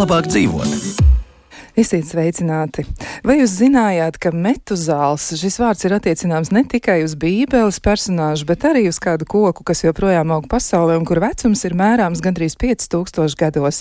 labāk dzīvot. Esiet sveicināti! Vai jūs zinājāt, ka Metuzāls, šis vārds ir attiecināms ne tikai uz Bībeles personāžu, bet arī uz kādu koku, kas joprojām aug pasaulē un kur vecums ir mērāms gandrīz 5000 gados,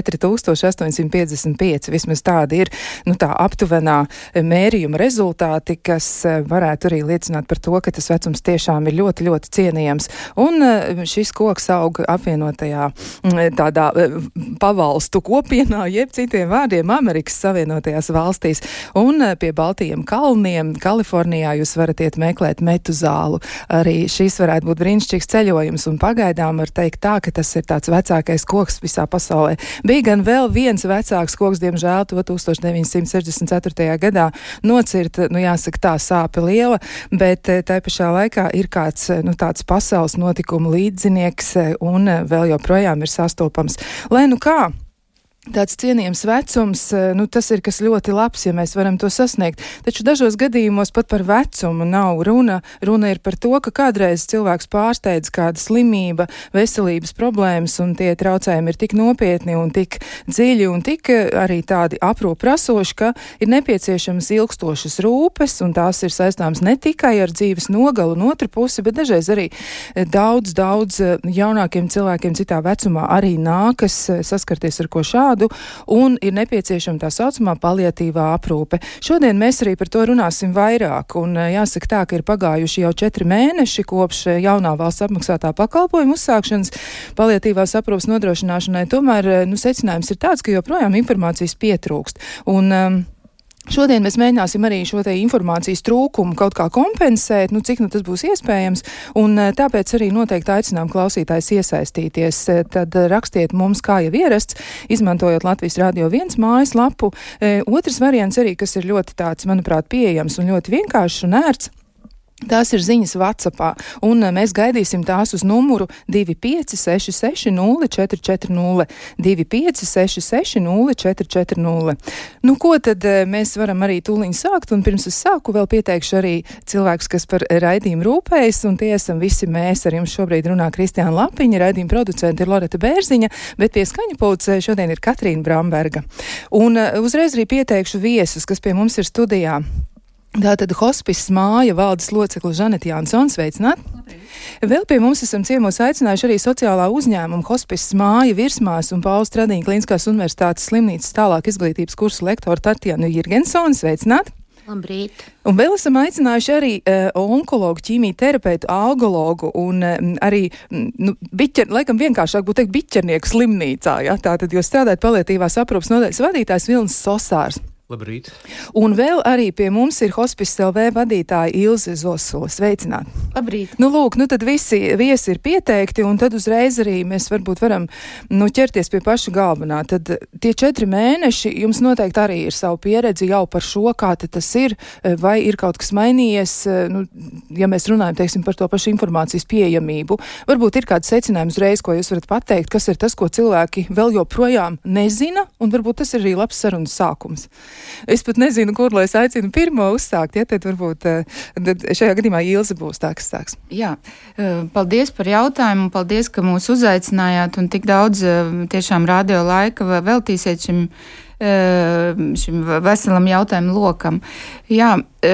4855, vismaz tādi ir, tā aptuvenā mērījuma rezultāti, kas varētu arī liecināt par to, ka tas vecums tiešām ir ļoti, ļoti cienījams. Un šis koks aug apvienotajā tādā pavalstu kopienā, jeb citiem vārdiem Amerikas Savienotajās valstīs, un pie Baltijiem kalniem Kalifornijā jūs varat iet meklēt Metuzālu. Arī šis varētu būt brīnišķīgs ceļojums, un pagaidām var teikt tā, ka tas ir tāds vecākais koks visā pasaulē. Bija gan vēl viens vecāks koks, diemžēl to 1964. gadā nocirt, jāsaka tā sāpe liela, bet tai pašā laikā ir kāds, tāds pasaules notikumu līdzinieks, un vēl joprojām ir sastopams. Lai kā? Tāds cienījams vecums, tas ir kas ļoti labs, ja mēs varam to sasniegt. Taču dažos gadījumos pat par vecumu nav runa. Runa ir par to, ka kādreiz cilvēks pārsteidz kāda slimība, veselības problēmas, un tie traucējumi ir tik nopietni un tik dziļi un tik arī tādi aprūprasoši, ka ir nepieciešamas ilgstošas rūpes, un tās ir saistāmas ne tikai ar dzīves nogalu un otru pusi, bet dažreiz arī daudz jaunākiem cilvēkiem citā vecumā arī nākas saskarties ar ko šādu, un ir nepieciešama tā saucamā paliatīvā aprūpe. Šodien mēs arī par to runāsim vairāk, un jāsaka tā, ka ir pagājuši jau 4 mēneši kopš jaunā valsts apmaksātā pakalpojuma uzsākšanas paliatīvās aprūpes nodrošināšanai. Tomēr, secinājums ir tāds, ka joprojām informācijas pietrūkst. Un šodien mēs mēģināsim arī šo te informācijas trūkumu kaut kā kompensēt, cik tas būs iespējams, un tāpēc arī noteikti aicinām klausītājs iesaistīties. Tad rakstiet mums, kā jau ierasts, izmantojot Latvijas Radio 1 mājaslapu. Otrs variants arī, kas ir ļoti tāds, manuprāt, pieejams un ļoti vienkāršs un ērts. Tās ir ziņas WhatsAppā, un mēs gaidīsim tās uz numuru 25660440, 25660440. Ko tad mēs varam arī tūliņ sākt, un pirms es sāku vēl pieteikšu arī cilvēkus, kas par raidījumu rūpējas, un tie esam visi mēs. Ar jums šobrīd runā Kristiāna Lapiņa, raidījuma producente ir Loreta Bērziņa, bet pie skaņapults šodien ir Katrīna Bramberga. Un uzreiz arī pieteikšu viesus, kas pie mums ir studijā. Tātad hospices māja valdes locekli Žaneta Jansons, sveicināt. Vēl pie mums esam ciemos aicinājuši arī sociālā uzņēmuma hospices māja virsmās un Paula Stradiņa Kliniskās universitātes slimnīcas tālāk izglītības kursu lektoru Tatjanu Jirgensoni, sveicināt. Labrīt. Un vēl esam aicinājuši arī onkologu, ķīmijterapeitu, algologu un arī, laikam vienkāršāk būtu teikt, biķernieku slimnīcā, ja? Tātad jūs strādājat paliatīvās aprūpes nodaļas vadītājs Vilnis Sosārs. Labrīt. Un vēl arī pie mums ir Hospices LV vadītāja Ilze Zosula. Sveicināt! Labrīt! Tad visi viesi ir pieteikti, un tad uzreiz arī mēs varbūt varam ķerties pie paša galvenā. Tad tie 4 mēneši jums noteikti arī ir savu pieredzi jau par šo, kā tas ir, vai ir kaut kas mainījies, ja mēs runājam, teiksim, par to pašu informācijas pieejamību. Varbūt ir kāds secinājums uzreiz, ko jūs varat pateikt, kas ir tas, ko cilvēki vēl joprojām nezina, un varbūt tas ir arī labs sarunas sākums. Es pat nezinu, kur lai es aicinu pirmo uzsākt, ja tad varbūt šajā gadījumā Ilze būs tā, kas sāks. Jā, paldies par jautājumu, paldies, ka mūs uzaicinājāt un tik daudz tiešām radio laika veltīsiet šim veselam jautājumu lokam. Jā,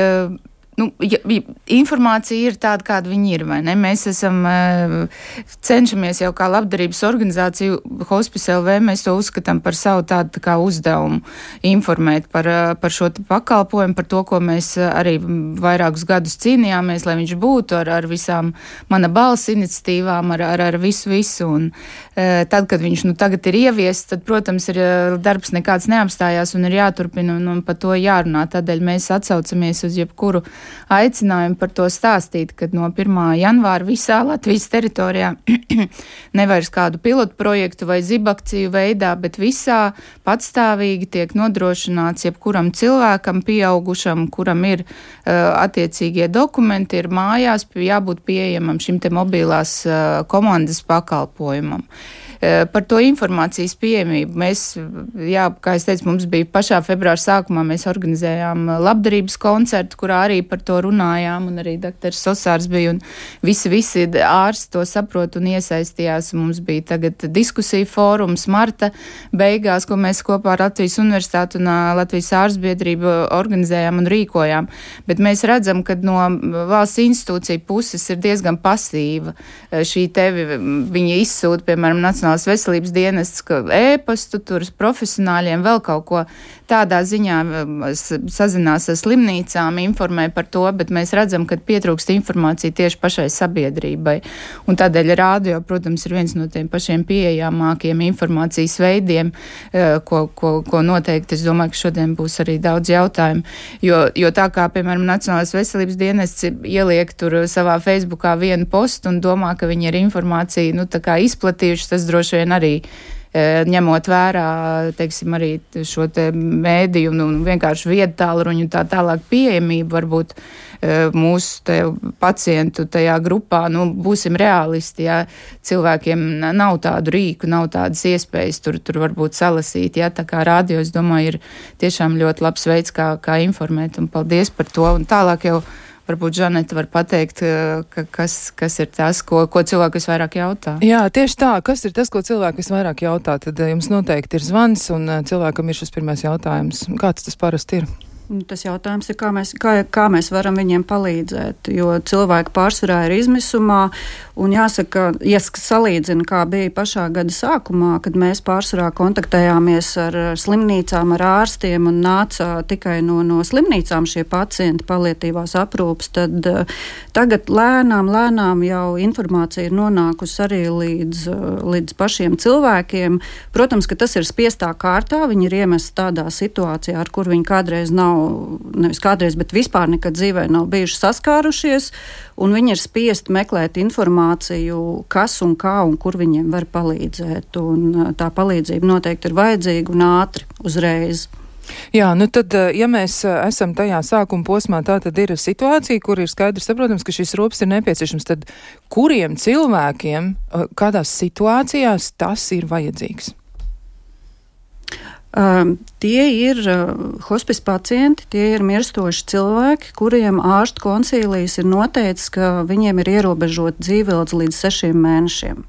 informācija ir tāda, kāda viņi ir, vai ne? Mēs cenšamies jau kā labdarības organizācija Hospice LV, mēs to uzskatām par savu tādu kā uzdevumu informēt par šo pakalpojumu, par to, ko mēs arī vairākus gadus cīnījāmies, lai viņš būtu ar visām mana balss iniciatīvām, ar visu. Un tad, kad viņš tagad ir ieviests, tad, protams, ir darbs nekāds neapstājās un ir jāturpina un par to jārunā. Tādēļ mēs atsaucamies uz jebkuru aicinājumu par to stāstīt, kad no 1. janvāra visā Latvijas teritorijā nevairs kādu pilotu projektu vai zibakciju veidā, bet visā patstāvīgi tiek nodrošināts jebkuram cilvēkam, pieaugušam, kuram ir attiecīgie dokumenti, ir mājās jābūt pieejamam šim te mobilās komandas pakalpojumam. Par to informācijas pieejamību mēs, kā es teicu, mums bija pašā februāra sākumā, mēs organizējām labdarības koncertu, kurā arī par to runājām, un arī dr. Sosārs bija, un visi ārsti to saprot un iesaistījās. Mums bija tagad diskusija fórums marta beigās, ko mēs kopā ar Latvijas Universitāti un Latvijas ārstbiedrību organizējām un rīkojām. Bet mēs redzam, ka no valsts institūcija puses ir diezgan pasīva. Šī viņi izsūta, piemēram, Nacionālās veselības dienests e-pastu, tur profesionāļiem vēl kaut ko tādā ziņā sazinās ar slimnīcām, informē par to, bet mēs redzam, ka pietrūkst informācija tieši pašai sabiedrībai. Un tādēļ rādio, protams, ir viens no tiem pašiem pieejamākiem informācijas veidiem, ko noteikti, es domāju, ka šodien būs arī daudz jautājumu, jo tā kā, piemēram, Nacionālās veselības dienests ieliek tur savā Facebookā vienu postu un domā, ka viņi ir informāciju, tā kā izplatījuši, tas droši vien arī ņemot vērā, teiksim, arī šo te mēdīju un vienkārši viedtālruņu tā tālāk pieejamību, varbūt mūsu pacientu tajā grupā, būsim realisti, ja cilvēkiem nav tādu rīku, nav tādas iespējas tur varbūt salasīt, ja, tā kā radio, es domāju, ir tiešām ļoti labs veids, kā informēt, un paldies par to, un tālāk jau varbūt Žaneta var pateikt, kas ir tas, ko cilvēki visvairāk jautā. Jā, tieši tā, kas ir tas, ko cilvēki visvairāk jautā, tad jums noteikti ir zvans, un cilvēkam ir šis pirmais jautājums. Kāds tas parasti ir? Tas jautājums ir, kā mēs varam viņiem palīdzēt, jo cilvēki pārsvarā ir izmisumā, un jāsaka, ja salīdzina, kā bija pašā gada sākumā, kad mēs pārsvarā kontaktējāmies ar slimnīcām, ar ārstiem, un nāca tikai no slimnīcām šie pacienti paliatīvās aprūpes, tad tagad lēnām jau informācija ir nonākusi arī līdz pašiem cilvēkiem. Protams, ka tas ir spiestā kārtā, viņi ir iemesti tādā situācijā, ar kur viņi kādreiz nevis kādreiz, bet vispār nekad dzīvē nav bijuši saskārušies, un viņi ir spiesti meklēt informāciju, kas un kā un kur viņiem var palīdzēt, un tā palīdzība noteikti ir vajadzīga un ātri, uzreiz. Jā, tad, ja mēs esam tajā sākuma posmā, tā tad ir situācija, kur ir skaidrs saprotams, ka šis rūpes ir nepieciešams, tad kuriem cilvēkiem, kādās situācijās tas ir vajadzīgs? Tie ir hospice pacienti, tie ir mirstoši cilvēki, kuriem ārstu konsīlijas ir noteicis, ka viņiem ir ierobežota dzīveilgs līdz 6 mēnešiem.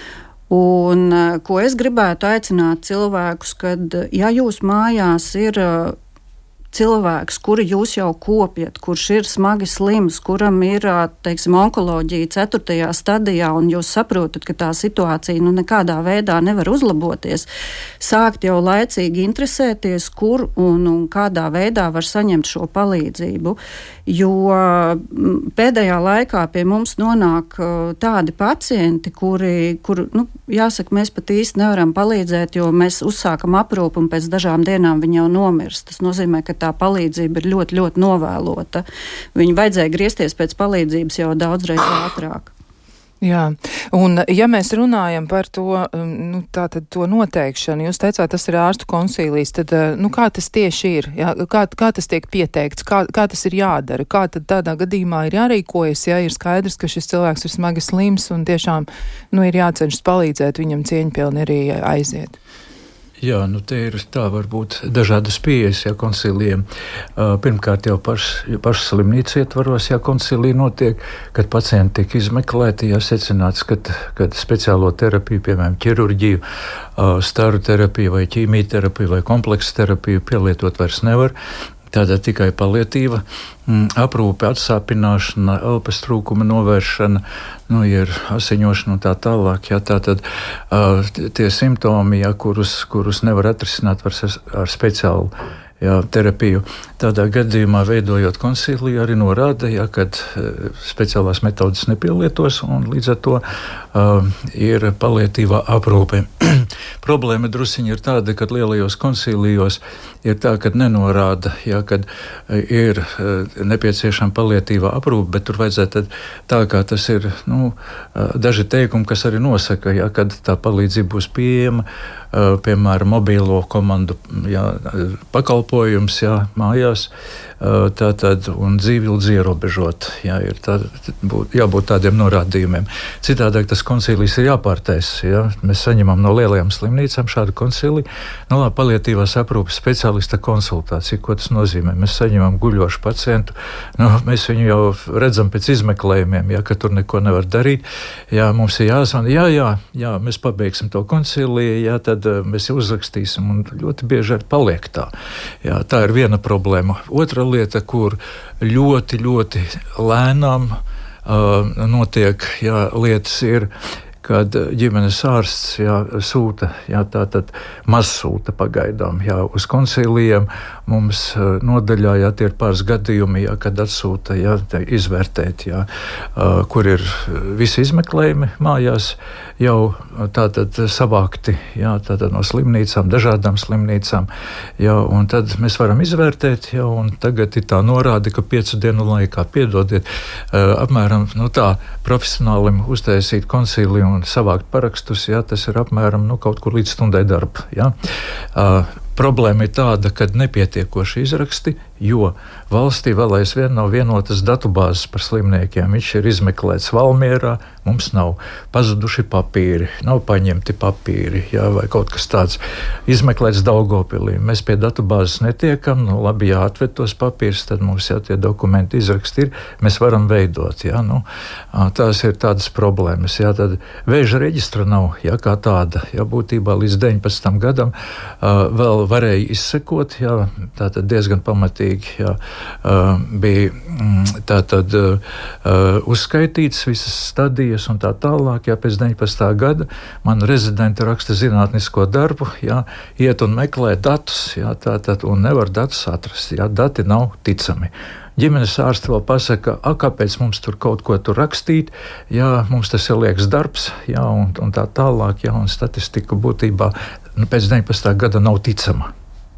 Un ko es gribētu aicināt cilvēkus, kad, ja jūs mājās ir cilvēks, kuru jūs jau kopjat, kurš ir smagi slims, kuram ir, teiksim, onkoloģija 4. stadijā, un jūs saprotat, ka tā situācija nekādā veidā nevar uzlaboties, sākt jau laicīgi interesēties, kur un kādā veidā var saņemt šo palīdzību. Jo pēdējā laikā pie mums nonāk tādi pacienti, kur jāsaka, mēs pat īsti nevaram palīdzēt, jo mēs uzsākam aprūpu un pēc dažām dienām viņi jau nomirst. Tas nozīmē, ka tā palīdzība ir ļoti, ļoti novēlota. Viņu vajadzēja griezties pēc palīdzības jau daudzreiz ātrāk. Jā, un ja mēs runājam par to, tātad to noteikšanu, jūs teicāt, tas ir ārstu konsīlijas, tad, kā tas tieši ir? Jā, kā tas tiek pieteikts? Kā tas ir jādara? Kā tad tādā gadījumā ir jārīkojas, ja ir skaidrs, ka šis cilvēks ir smagi slims un tiešām, ir jācenšas palīdzēt viņam cieņpilni arī aiziet? Jā, te ir tā varbūt dažādas pieejas, konsīlijiem. Pirmkārt jau pašas slimnīcas ietvaros, konsīlija notiek, kad pacienti tiek izmeklēti, secināts, kad speciālo terapiju, piemēram, ķirurģiju, staru terapiju vai ķīmijterapiju vai kompleksu terapiju pielietot vairs nevar. Tāda tikai paliatīva aprūpe, atsāpināšana, elpas trūkuma novēršana, ir asiņošana un tā tālāk. Tātad tie simptomi, kurus nevar atrisināt ar speciālu terapiju. Tādā gadījumā, veidojot konsīliju, arī norāda, kad speciālās metodas nepielietos, un līdz ar to ir paliatīvā aprūpe. Problēma drusciņi ir tāda, ka lielajos konsīlijos ir tā, ka nenorāda, kad ir nepieciešama paliatīvā aprūpe, bet tur vajadzētu tā, kā tas ir, daži teikumi, kas arī nosaka, kad tā palīdzība būs pieejama, piemēram, mobīlo komandu pakalpojums mājās, tātad, un dzīvildzi ierobežot. Ir jābūt tādiem norādījumiem. Citādāk tas koncīlijas ir jāpārtaisa. Ja? Mēs saņemam no lielajām slimnīcām šādu koncīliju. Nu, labi, paliatīvās aprūpes speciālista konsultāciju. Ko tas nozīmē? Mēs saņemam guļošu pacientu. Nu, mēs viņu jau redzam pēc izmeklējumiem, ja, ka tur neko nevar darīt. Ja, mums ir jāzvana, jā, mēs pabeigsim to koncīliju, ja, tad mēs uzrakstīsim, un ļoti bieži arī paliek tā. Ja, tā ir viena problēma. Otra lieta, kur ļoti, ļoti lēnām notiek lietas, ir, kad ģimenes ārsts sūta, tātad maz sūta pagaidām uz koncīlijiem. Mums nodaļā tie ir pāris gadījumi, kad atsūta izvērtēt, kur ir visi izmeklējumi mājās, jau tātad savākti tātad no slimnīcām, dažādām slimnīcām. Un tad mēs varam izvērtēt, un tagad ir tā norāde, ka 5 dienu laikā, piedodiet, apmēram tā profesionālim uztaisīt koncīliju un savākt parakstus, tas ir apmēram kaut kur līdz stundai darba. Problēma ir tāda, ka nepietiekoši izraksti, jo valstī vēl aizvien nav vienotas datubāzes par slimniekiem. Viņš ir izmeklēts Valmierā, mums nav pazuduši papīri, nav paņemti papīri, vai kaut kas tāds. Izmeklēts Daugavpilī. Mēs pie datubāzes netiekam, labi, atved tos papīrus, tad mums tie dokumenti izraksti ir, mēs varam veidot. Tās ir tādas problēmas. Tad vēža reģistra nav, kā tāda. Būtībā līdz 19. gadam vēl varēja izsekot, tātad diezgan pamatīgi bija tātad uzskaitīts visas stadijas un tā tālāk. Pēc 19. gada man rezidenti raksta zinātnisko darbu, iet un meklē datus, tātad, un nevar datus atrast, dati nav ticami. Ģimenes ārsti vēl pasaka, kāpēc mums tur kaut ko tur rakstīt, mums tas ir liekas darbs, un tā tālāk, un statistika būtībā pēc 19. gada nav ticama.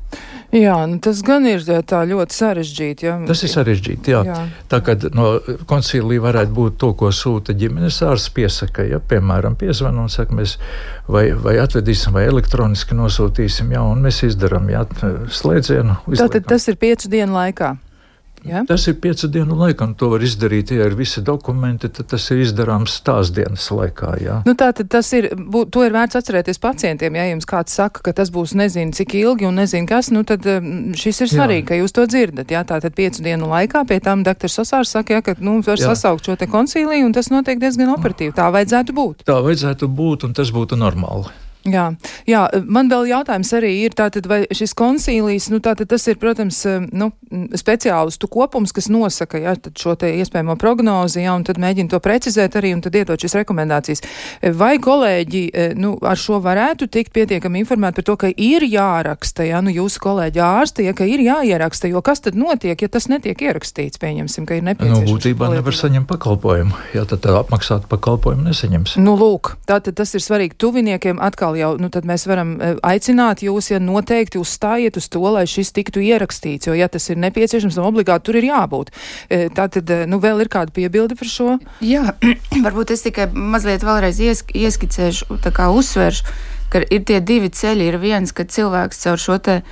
Jā, tas gan ir tā ļoti sarežģīti. Tas ir sarežģīti, jā. Tā kā no koncīlija varētu būt to, ko sūta ģimenes ārsts piesaka, piemēram, piezvana un saka, mēs vai atvedīsim, vai elektroniski nosūtīsim, un mēs izdaram, slēdzienu. Tātad tas ir 5 dienu laikā? Ja? Tas ir 5 dienu laikā, un to var izdarīt, ja ir visi dokumenti, tad tas ir izdarāms tās dienas laikā. Tātad tas ir, to ir vērts atcerēties pacientiem, ja jums kāds saka, ka tas būs nezinu cik ilgi un nezinu kas, tad šis ir svarīgi, ka jūs to dzirdat. Tātad 5 dienu laikā pie tam dr. Sasārs saka, ka var sasaukt šo te koncīliju, un tas notiek diezgan operatīvi. Tā vajadzētu būt. Tā vajadzētu būt, un tas būtu normāli. Jā, man vēl jautājums arī ir, tātad vai šis koncīlijs, tātad tas ir, protams, speciālistu kopums, kas nosaka, tad šo te iespējamo prognozi, un tad mēģina to precizēt arī, un tad iedot šīs rekomendācijas. Vai kolēģi, ar šo varētu tikt pietiekami informēt par to, ka ir jāraksta, jūsu kolēģi ārsti, ka ir jāieraksta, jo kas tad notiek, ja tas netiek ierakstīts, pieņemsim, ka ir nepieciešams? Būtībā nevar saņemt pakalpojumu, tad apmaksātu pakalpojumu nesaņems. Lūk, tātad tas ir svarīgi tuviniekiem atkal jau, tad mēs varam aicināt jūs, noteikti uzstājiet uz to, lai šis tiktu ierakstīts, jo, tas ir nepieciešams, obligāti tur ir jābūt. Tātad, vēl ir kāda piebilde par šo? Jā, varbūt es tikai mazliet vēlreiz ieskicēšu, tā kā uzsveršu, ka ir tie 2 ceļi. Ir viens, ka cilvēks caur šo te,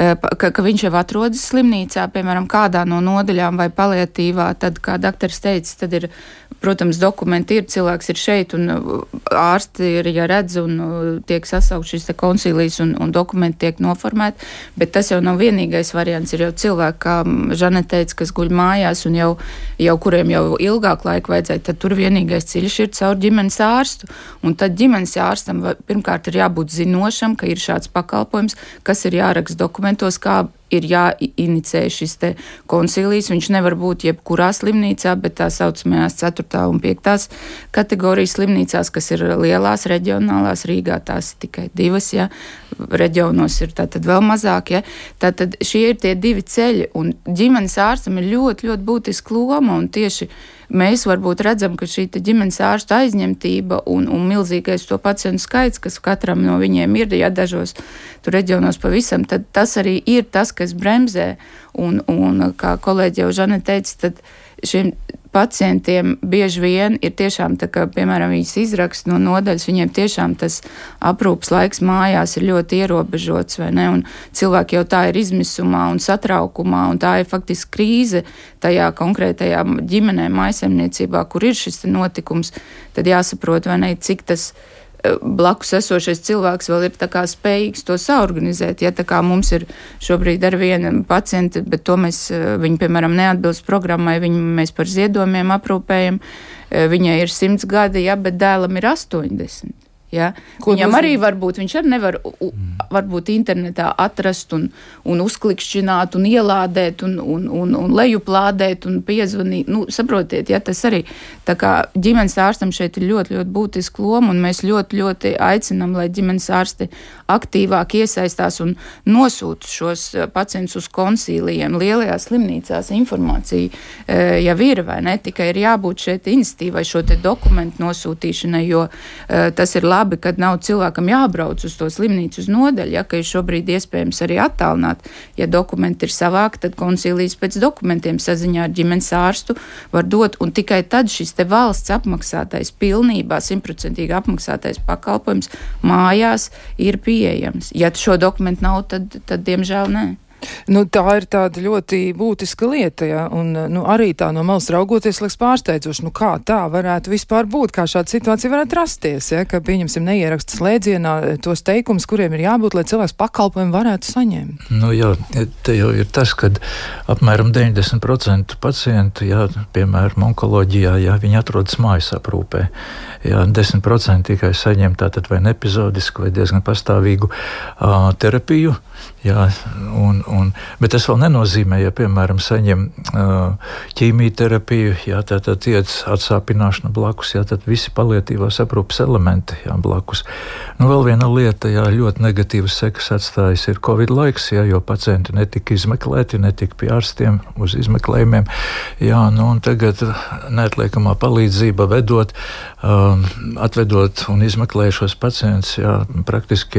ka viņš jau atrodas slimnīcā, piemēram, kādā no nodaļām vai paliatīvā, tad, kā doktors teica, tad ir, protams, dokumenti ir, cilvēks ir šeit un ārsti ir, redz un tiek sasaukt šis te koncīlijs un dokumenti tiek noformēti, bet tas jau nav vienīgais variants. Ir jau cilvēki, kā Žane teica, kas guļ mājās un jau kuriem jau ilgāk laika vajadzēja, tad tur vienīgais ceļš ir caur ģimenes ārstu. Un tad ģimenes ārstam pirmkārt ir jābūt zinošam, ka ir šāds pakalpojums, kas ir jāraksta dokumentos, kā ir jāinicē šis te koncīlijs. Viņš nevar būt jebkurā slimnīcā, bet tā saucamajās 4. un 5. kategorijas slimnīcās, kas ir lielās reģionālās, Rīgā tās ir tikai 2, reģionos ir tātad vēl mazāk. Tātad šie ir tie 2 ceļi, un ģimenes ārstam ir ļoti, ļoti būtiska loma, un tieši mēs varbūt redzam, ka šī ģimenes ārsta aizņemtība un milzīgais to pacientu skaits, kas katram no viņiem ir, dažos tur reģionos pavisam, tad tas arī ir tas, kas bremzē. Un kā kolēģi jau Žane teica, tad šiem pacientiem bieži vien ir tiešām tā, ka, piemēram, viņas izraksta no nodaļas, viņiem tiešām tas aprūpas laiks mājās ir ļoti ierobežots, vai ne? Un cilvēki jau tā ir izmisumā un satraukumā, un tā ir faktiski krīze tajā konkrētajā ģimenē, mājsaimniecībā, kur ir šis notikums, tad jāsaprot, vai ne, cik tas blakus esošais cilvēks vēl ir tā kā spējīgs to saorganizēt. Ja tā kā mums ir šobrīd ar vienu pacienti, bet to viņi, piemēram, neatbilst programmai, mēs par ziedojumiem aprūpējam, viņai ir 100 gadi, ja, bet dēlam ir 80. Ja? Viņam arī varbūt, viņš arī nevar varbūt internetā atrast un uzklikšķināt un ielādēt un lejuplādēt un piezvanīt. Nu, saprotiet, ja, tas arī tā kā ģimenes ārstam šeit ir ļoti, ļoti būtiska loma, un mēs ļoti, ļoti aicinam, lai ģimenes ārsti aktīvāk iesaistās un nosūta šos pacientus uz konsīlijiem. Lielajās slimnīcās informācija jau ir, vai ne? Tikai ir jābūt šeit iniciatīvai šo te dokumentu nosūtīšanai, jo tas ir labi, kad nav cilvēkam jābrauc uz to slimnīcu uz nodaļu, ja, ka ir šobrīd iespējams arī attālināt. Ja dokumenti ir savākti, tad konsīlijas pēc dokumentiem saziņā ar ģimenes ārstu var dot, un tikai tad šis te valsts apmaksātais, pilnībā 100% apmaksātais pakalpojums mājās ir pieejams. Ja šo dokumentu nav, tad diemžēl nē. Nu, tā ir tāda ļoti būtiska lieta, ja, un arī tā no malas raugoties liekas pārsteidzoši, kā tā varētu vispār būt, kā šāda situācija varētu rasties, ja, ka, pieņemsim, neieraksta slēdzienā tos teikumus, kuriem ir jābūt, lai cilvēks pakalpojumu varētu saņemt. Nu, jā, te jau ir tas, kad apmēram 90% pacientu, jā, piemēram, onkoloģijā, jā, viņi atrodas mājas aprūpē. Jā, 10% tikai saņem tātad vai nepizodisku vai diezgan pastāvīgu terapiju, jā, bet tas vēl nenozīmē, ja, piemēram, saņem ķīmijterapiju, jā, tātad iet atsāpināšana blakus, jā, tad visi palietīvās aprūpes elementi, jā, blakus. Nu, vēl viena lieta, jā, ļoti negatīvas sekas atstājas ir Covid laiks, jā, jo pacienti netika izmeklēti, netika pie ārstiem uz izmeklējumiem, jā, nu, un tagad neatliekamā palīdzība vedot, atvedot un izmeklējušos pacientus, jā, praktiski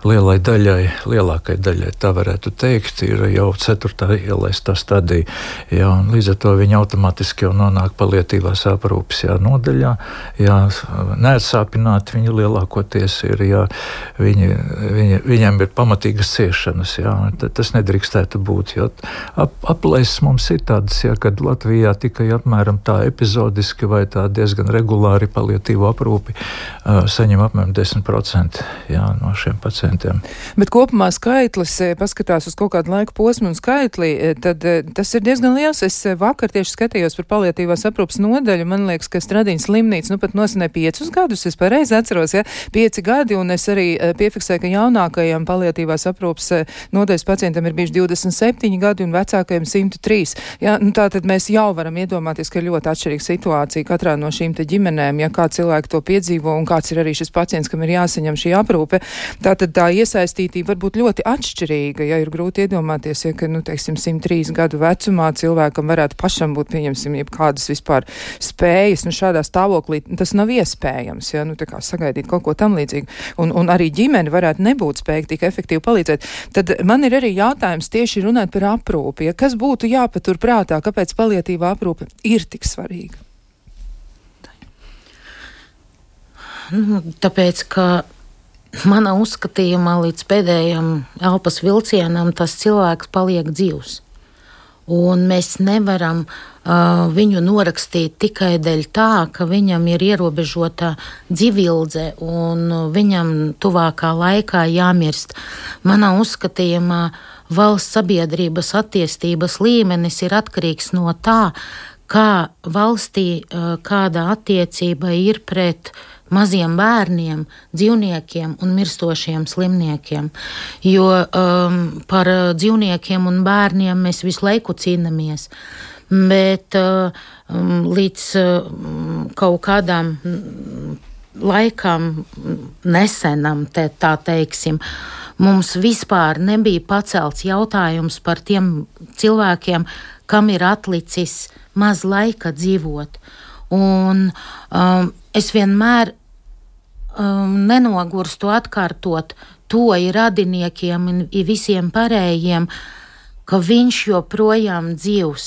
lielākai daļai, tā varētu teikt, ir jau 4. ielaistā stadija, jā, un līdz ar to viņi automātiski jau nonāk palietīvās aprūpes, jā, nodaļā, jā, neatsāpināti viņi lielākoties ir, jā, viņiem ir pamatīgas ciešanas, jā, tas nedrīkstētu būt, jo aplaises mums ir tādas, jā, kad Latvijā tikai apmēram tā epizodiski vai tā diezgan regulāri palietīvo aprūpi saņem apmēram 10%, jā, no šiem pacientiem. Bet kopumā skaitlis, paskatās uz kaut kādu laiku posmu un skaitli, tad tas ir diezgan liels. Es vakar tieši skatījos par palietīvās aprūpas nodaļu. Man liekas, ka Stradiņas slimnīca pat nosinē 5 gadus. Es pareizi atceros, ja, 5 gadi, un es arī piefiksēju, ka jaunākajam palietīvās aprūpas nodaļas pacientam ir bijuši 27 gadi un vecākajam 103. Ja, nu, tātad mēs jau varam iedomāties, ka ir ļoti atšķirīga situācija katrā no šīm te ģimenēm, ja kā cilvēki to piedzīvo un kāds ir arī šis pacients, kam ir jāsaņem šī aprūpe. Tātad tā iesaistītība var būt ļoti atšķirīga, ja ir grūti iedomāties, ja, ka, nu, teiksim, 103 gadu vecumā cilvēkam varētu pašam būt, pieņemsim, jebkādas vispār spējas, nu, šādā stāvoklī tas nav iespējams, ja, nu, tā kā sagaidīt kaut ko tam līdzīgu, un arī ģimene varētu nebūt spējīga tik efektīvi palīdzēt. Tad man ir arī jautājums tieši runāt par aprūpi, ja, kas būtu jāpatur prātā, kāpēc paliatīvā aprūpe ir tik svarīga? Nu, tāpēc, ka manā uzskatījumā līdz pēdējam elpas vilcienam tas cilvēks paliek dzīvs. Un mēs nevaram viņu norakstīt tikai dēļ tā, ka viņam ir ierobežota dzīvildze un viņam tuvākā laikā jāmirst. Manā uzskatījumā valsts sabiedrības attīstības līmenis ir atkarīgs no tā, kā valstī kāda attiecība ir pret maziem bērniem, dzīvniekiem un mirstošiem slimniekiem. Jo par dzīvniekiem un bērniem mēs visu laiku cīnāmies. Bet līdz kaut kādām laikam nesenam, tā teiksim, mums vispār nebija pacelts jautājums par tiem cilvēkiem, kam ir atlicis maz laika dzīvot. Un es vienmēr nenogurstu atkārtot to radiniekiem un visiem pārējiem, ka viņš joprojām dzīvs.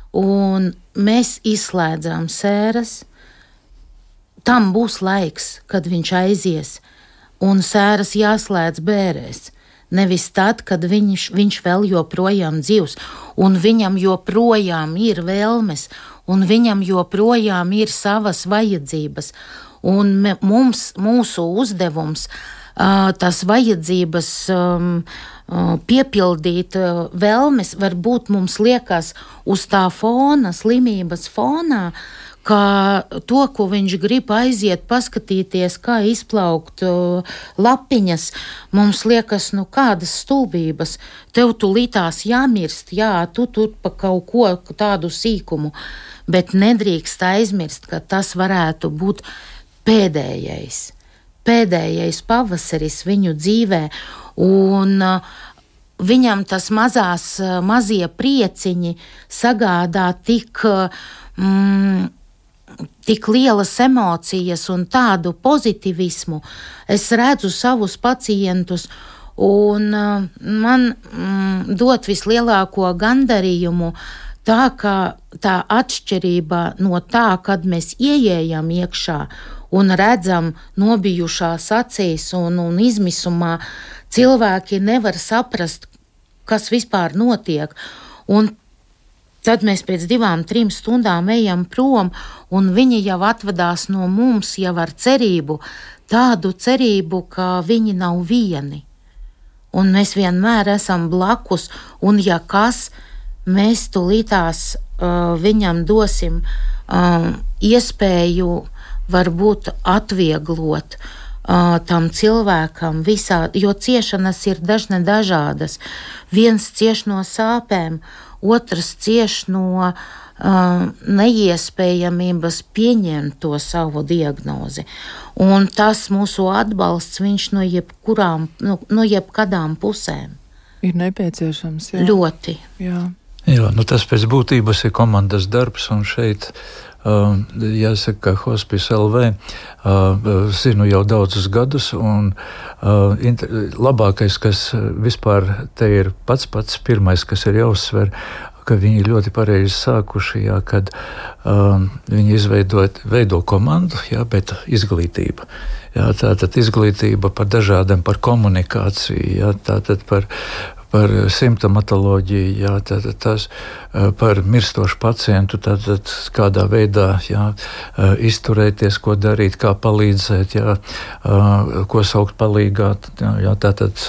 un mēs izslēdzām sēras. Tam būs laiks, kad viņš aizies, un sēras jāslēdz bērēs. Nevis tad, kad viņš vēl joprojām dzīvs, un viņam joprojām ir vēlmes, un viņam joprojām ir savas vajadzības. Un mūsu uzdevums tās vajadzības piepildīt vēlmes, varbūt mums liekas uz tā fona, slimības fonā, ka to, ko viņš grib aiziet, paskatīties, kā izplaukt lapiņas, mums liekas, kādas stulbības. Tev tulītās jāmirst, tu tur pa kaut ko tādu sīkumu, bet nedrīkst aizmirst, ka tas varētu būt pēdējais pavasaris viņu dzīvē, un viņam tas mazie prieciņi sagādā tik lielas emocijas un tādu pozitivismu. Es redzu savus pacientus, un man dot vislielāko gandarījumu tā atšķirība no tā, kad mēs ieejam iekšā un redzam nobijušās acīs un izmisumā, cilvēki nevar saprast, kas vispār notiek. Un tad mēs pēc 2-3 stundām ejam prom, un viņi jau atvadās no mums jau ar cerību, tādu cerību, ka viņi nav vieni. Un mēs vienmēr esam blakus, un ja kas, mēs tulītās viņam dosim iespēju varbūt atvieglot tam cilvēkam visā, jo ciešanas ir dažādas. Viens cieš no sāpēm, otrs cieš no neiespējamības pieņemt to savu diagnozi. Un tas mūsu atbalsts, viņš no jebkādām pusēm. Ir nepieciešams, jā. Ļoti. Jā. Jā, tas pēc būtības ir komandas darbs, un šeit jāsaka, ka Hospice LV zinu jau daudzus gadus, un labākais, kas vispār te ir pats pirmais, kas ir jāuzsver, ka viņi ļoti pareizi sākuši, jā, kad viņi veido komandu, jā, bet izglītība. Jā, tātad izglītība par dažādiem, par komunikāciju, jā, tātad par simptomatoloģiju, jā, tātad tas par mirstošu pacientu, tātad kādā veidā, jā, izturēties, ko darīt, kā palīdzēt, jā, ko saukt palīgā, jā, tātad,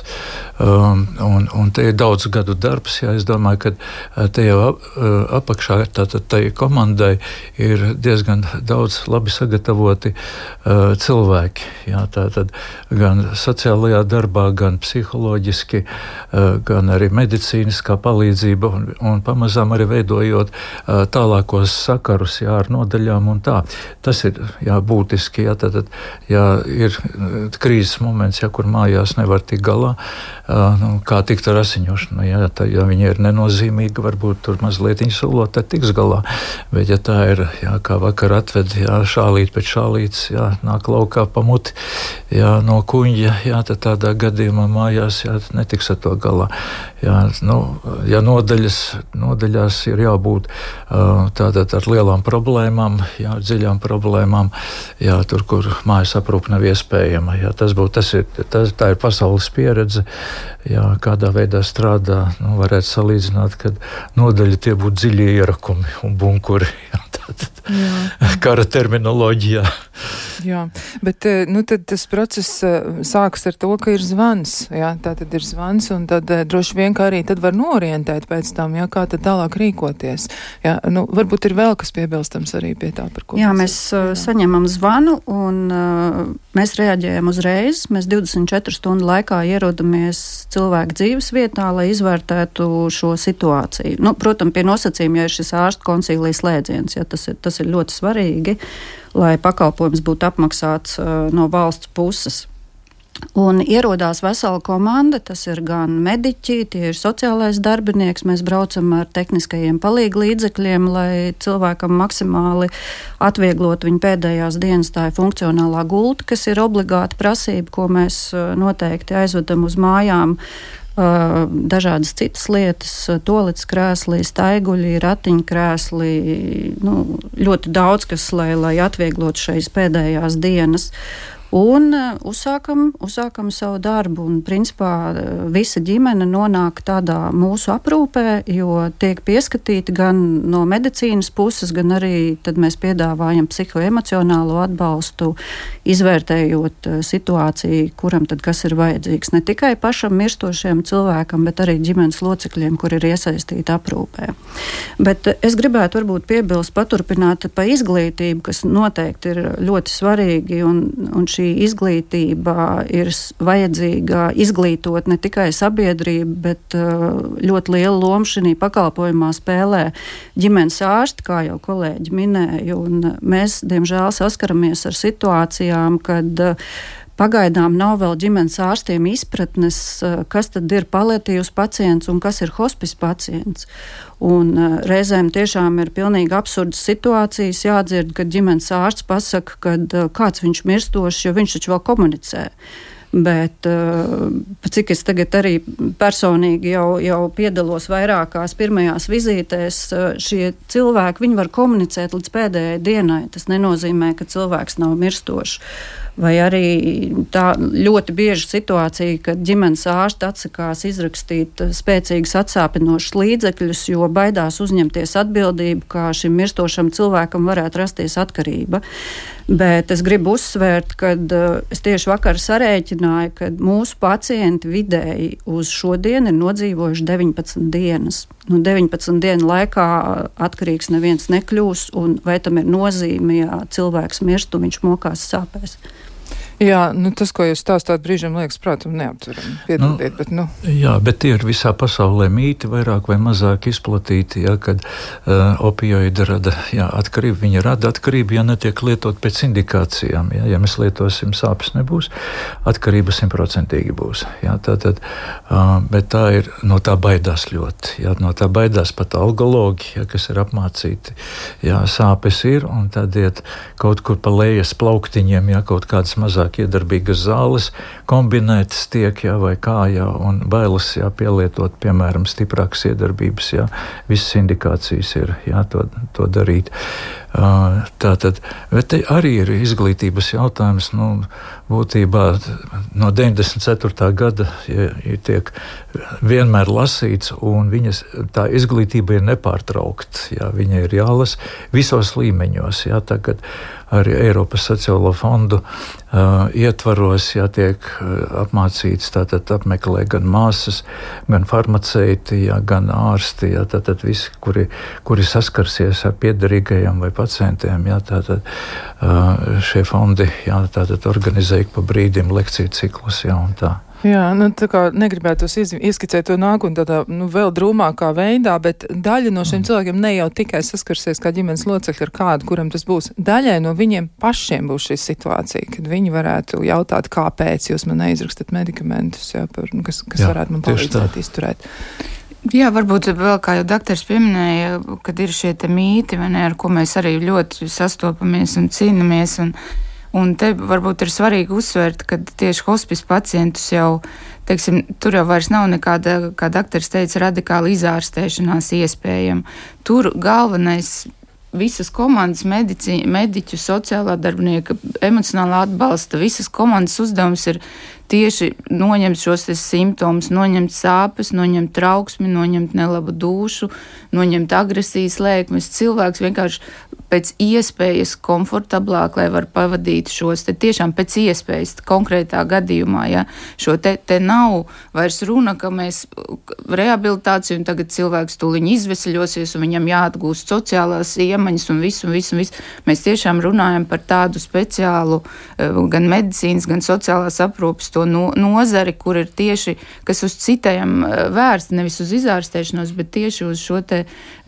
un te ir daudz gadu darbs, jā, es domāju, ka te jau apakšā, tātad tai komandai ir diezgan daudz labi sagatavoti cilvēki, jā, tātad gan sociālajā darbā, gan psiholoģiski, gan arī medicīniskā palīdzība un pamazām arī veidojot tālākos sakarus, jā, ar nodaļām un tā. Tas ir, jā, būtiski, jā, tātad, jā, ir krīzes moments, jā, kur mājās nevar tikt galā, kā tikt ar asiņošanu, jā, ja viņi ir nenozīmīgi, varbūt tur mazliet sulot, tad tiks galā, bet ja tā ir, jā, kā vakar atved, jā, šālīt pēc šālītes, jā, nāk laukā pa muti, jā, no kuņģa, jā, tad tādā gadījumā mājās, jā, netiks ar to galā. Jā, ja nodaļās ir jābūt tātad ar lielām problēmām, jā, dziļām problēmām, jā, tur, kur mājas aprūpe nav iespējama. Jā, tā ir pasaules pieredze, jā, kādā veidā strādā, varētu salīdzināt, kad nodaļa tie būtu dziļie ierakumi un bunkuri, jā, tātad kara terminoloģijā. Jā, bet tad tas process sāks ar to, ka ir zvans, jā, tā tad ir zvans, un tad droši vien, kā arī tad var norientēt pēc tam, jā, kā tad tālāk rīkoties. Jā, varbūt ir vēl kas piebilstams arī pie tā, par ko. Jā, mēs saņemam zvanu, un mēs reaģējam uzreiz. Mēs 24 stundu laikā ierodamies cilvēku dzīves vietā, lai izvērtētu šo situāciju. Protams, pie nosacījuma, ja ir šis ārstu koncīlijas slēdziens, ja tas ir ļoti svarīgi, lai pakalpojums būtu apmaksāts no valsts puses. Un ierodās vesela komanda, tas ir gan mediķi, tie ir sociālais darbinieks, mēs braucam ar tehniskajiem palīglīdzekļiem, lai cilvēkam maksimāli atvieglot viņa pēdējās dienas. Tā ir funkcionālā gulta, kas ir obligāta prasība, ko mēs noteikti aizvedam uz mājām. dažādas citas lietas, toaletes krēslī, staiguļi, ratiņkrēslī, ļoti daudz kas, lai atvieglotu šīs pēdējās dienas. Un uzsākam savu darbu, un principā visa ģimene nonāk tādā mūsu aprūpē, jo tiek pieskatīti gan no medicīnas puses, gan arī tad mēs piedāvājam psihoemocionālo atbalstu, izvērtējot situāciju, kuram tad kas ir vajadzīgs. Ne tikai pašam mirstošajam cilvēkam, bet arī ģimenes locekļiem, kur ir iesaistīti aprūpē. Bet es gribētu varbūt piebilst, paturpināt pa izglītību, kas noteikti ir ļoti svarīgi, un šī izglītība ir vajadzīga izglītot ne tikai sabiedrību, bet ļoti lielu lomu šī pakalpojumā spēlē ģimenes ārsti, kā jau kolēģi minēja. Un mēs, diemžēl, saskaramies ar situācijām, kad pagaidām nav vēl ģimenes ārstiem izpratnes, kas tad ir paliatīvs pacients un kas ir hospice pacients. Un reizēm tiešām ir pilnīgi absurdas situācijas jādzird, kad ģimenes ārsts pasaka, kad kāds viņš mirstošs, jo viņš taču vēl komunicē. Bet cik es tagad arī personīgi jau piedalos vairākās pirmajās vizītēs, šie cilvēki, viņi var komunicēt līdz pēdējai dienai. Tas nenozīmē, ka cilvēks nav mirstošs. Vai arī tā ļoti bieža situācija, kad ģimenes ārsti atsakās izrakstīt spēcīgas atsāpinošas līdzekļus, jo baidās uzņemties atbildību, kā šim mirstošam cilvēkam varētu rasties atkarība. Bet es gribu uzsvērt, ka es tieši vakar sarēķināju, ka mūsu pacienti vidēji uz šodien ir nodzīvojuši 19 dienas. 19 dienu laikā atkarīgs neviens nekļūs, un vai tam ir nozīme, ja cilvēks mirst un viņš mokās sāpēs. Jā, tas, ko jūs stāstāt brīžam, liekas, prātam neaptverami. Piedodiet, bet Jā, bet tie ir visā pasaulē mīti, vairāk vai mazāk izplatīti, kad opioidi rada atkarību. Viņi rada atkarību, ja netiek lietot pēc indikācijām. Ja mēs lietosim, sāpes nebūs, atkarība 100% būs. Tātad, bet tā ir, no tā baidās ļoti. No tā baidās pat algologi, kas ir apmācīti. Sāpes ir, un tad iet kaut kur pa lejas plauktiņiem, kaut kādas mazāk iedarbīgas zāles kombinētas tiek, vai kā, un bailes, pielietot, piemēram, stiprākas iedarbības, visas indikācijas ir, to darīt. Tātad, bet te arī ir izglītības jautājums, būtībā no 94. gada tiek vienmēr lasīts, un tā izglītība ir nepārtraukta, viņa ir jālas visos līmeņos, tagad arī Eiropas sociālo fondu ietvaros, tiek apmācīts, tātad apmeklē gan māsas, gan farmaceiti, gan ārsti, tātad visi, kuri saskarsies ar piederīgajiem vai pacientiem, tātad šie fondi, tātad organizē ik pa brīdim lekciju ciklus, un tā. Jā, tā kā negribētos ieskicēt to nākotnē tādā, vēl drūmākā veidā, bet daļa no šiem cilvēkiem ne jau tikai saskarsies kā ģimenes locekļi ar kādu, kuram tas būs. Daļai no viņiem pašiem būs šī situācija, kad viņi varētu jautāt, kāpēc jūs man neizrakstat medikamentus, kas varētu man palīdzēt izturēt. Jā, varbūt vēl, kā jau doktors pieminēja, kad ir šie te mīti, ar ko mēs arī ļoti sastopamies un cīnamies, un te varbūt ir svarīgi uzsvērt, ka tieši hospice pacientus jau, teiksim, tur jau vairs nav nekāda, kā doktors teica, radikāla izārstēšanās iespējama. Tur galvenais visas komandas, mediķu, sociālā darbinieka, emocionālā atbalsta, visas komandas uzdevums ir tieši noņemt šos simptomus, noņemt sāpes, noņemt trauksmi, noņemt nelabu dūšu, noņemt agresijas lēkmes. Cilvēks vienkārši pēc iespējas komfortablāk, lai var pavadīt šos te tiešām pēc iespējas konkrētā gadījumā. Šo te nav vairs runa, ka mēs rehabilitāciju un tagad cilvēks tūliņ izveseļosies un viņam jāatgūst sociālās iemaņas un visu. Mēs tiešām runājam par tādu speciālu gan medicīnas, gan sociālās aprūpes to nozari, kur ir tieši, kas uz citējiem vērsts, nevis uz izārstēšanos, bet tieši uz šo te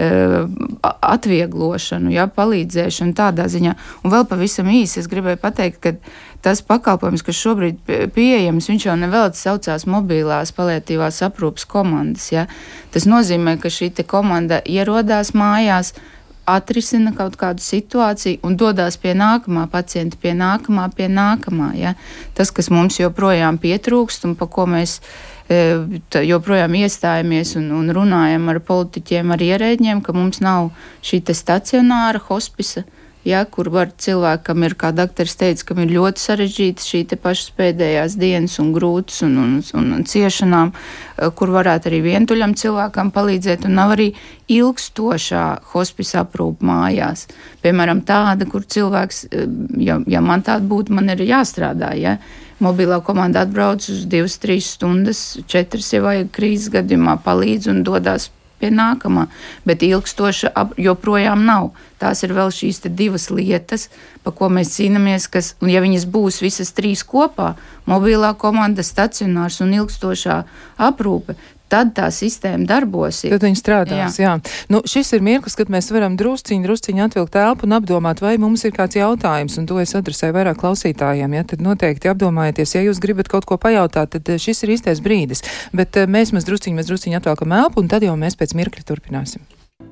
atvieglošanu, palīdzēšanu tādā ziņā. Un vēl pavisam īsi es gribēju pateikt, ka tas pakalpojums, kas šobrīd pieejams, viņš jau nevēlas saucās mobilās paliatīvās aprūpes komandas. Tas nozīmē, ka šī te komanda ierodās mājās, atrisina kaut kādu situāciju un dodās pie nākamā pacienta, pie nākamā. Tas, kas mums joprojām pietrūkst un pa ko mēs joprojām iestājamies un runājam ar politiķiem, ar ierēģiem, ka mums nav šī te stacionāra hospisa, ja, kur var cilvēkam ir, kā dakteris teica, kam ir ļoti sarežģīta šī te pašas pēdējās dienas un grūtas un ciešanām, kur varētu arī vientuļam cilvēkam palīdzēt, un nav arī ilgstošā hospisa aprūpa mājās. Piemēram, tāda, kur cilvēks, ja man tāda būtu, man ir jāstrādā, ja. Mobilā komanda atbrauc uz 2-3 stundas, 4 jau vajag krīzes gadījumā palīdz un dodās pie nākamā, bet ilgstoša joprojām nav. Tās ir vēl šīs te 2 lietas, pa ko mēs cīnāmies, un ja viņas būs visas 3 kopā, mobilā komanda, stacionārs un ilgstošā aprūpe, tad tā sistēma darbosies. Tad viņi strādās, jā. Nu, šis ir mirklis, kad mēs varam drusciņi atvilkt telpu un apdomāt, vai mums ir kāds jautājums, un to es adresēju vairāk klausītājiem, ja, tad noteikti apdomājieties, ja jūs gribat kaut ko pajautāt, tad šis ir īstais brīdis. Bet mēs drusciņi atvelkam elpu, un tad jau mēs pēc mirkļa turpināsim.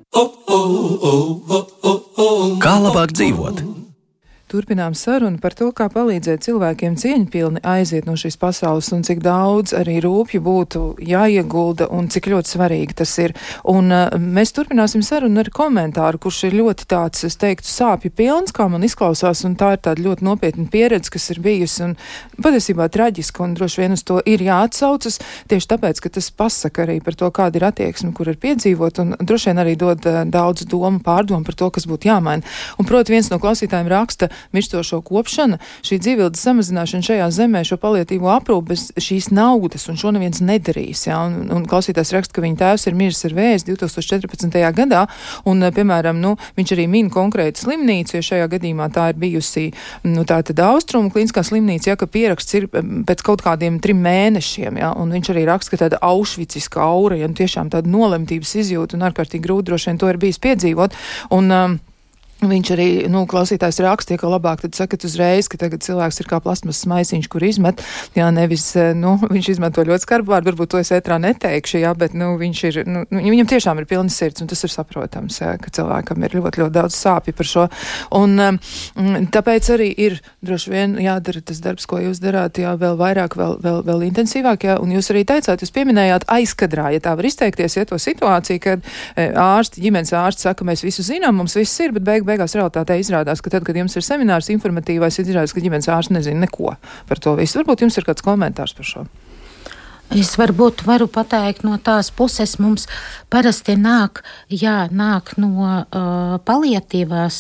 Kā labāk dzīvot? Turpinām sarunu par to, kā palīdzēt cilvēkiem cieņpilni aiziet no šīs pasaules un cik daudz arī rūpju būtu jāiegulda un cik ļoti svarīgi tas ir. Un mēs turpināsim sarunu ar komentāru, kurš ir ļoti tāds, es teiktu, sāpju pilns, kā man izklausās, un tā ir tāda ļoti nopietna pieredze, kas ir bijusi un patiesībā traģiska, un droši vien uz to ir jāatsaucas, tieši tāpēc, ka tas pasaka arī par to, kāda ir attieksme, kur ir piedzīvot, un droši vien arī dod daudz pārdomu par to, kas būtu jāmaina. Un, proti, viens no klausītājiem raksta, mirstošo kopšana, šī dzīvības samazināšana šajā zemē, šo paliatīvo aprūpi bez šīs naudas, un šo neviens nedarīs. Ja? Un klausītājs raksta, ka viņa tēvs ir miris ar vēzi 2014. gadā, un, piemēram, viņš arī min konkrētu slimnīcu, jo šajā gadījumā tā ir bijusi, tā tad Austrumu klīniskā slimnīca, ja, ka pieraksts ir pēc kaut kādiem 3 mēnešiem, ja? Un viņš arī raksta, ka tāda aušviciska aura, ja, tiešām tāda nolemtības izjūta, un ārkārtīgi grūti droši vien to ir bijis piedzīvot. Un, viņš arī, klausītājs raksta, ka labāk tad sakat uzreiz, ka tagad cilvēks ir kā plasmasas maisiņš, kur izmet, jā, nevis, viņš izmanto ļoti skarbu vārdu, varbūt to es ētrā neteikšu, jā, bet, viņš ir, viņam tiešām ir pilna sirds, un tas ir saprotams, jā, ka cilvēkam ir ļoti, ļoti daudz sāpju par šo, un tāpēc arī ir droši vien jādara tas darbs, ko jūs darāt, jā, vēl vairāk, vēl intensīvāk, jā, un jūs arī teicāt, jūs pieminējāt aizkadrā, ja tā var izteikties, ja to situāciju, kad ģimenes ārsts saka, mēs visu zinām, mums viss ir, bet beigās realitātē izrādās, ka tad, kad jums ir seminārs informatīvais, izrādās, ka ģimenes ārsts nezina neko par to visu. Varbūt jums ir kāds komentārs par šo? Es varbūt varu pateikt no tās puses, mums parasti nāk no paliatīvās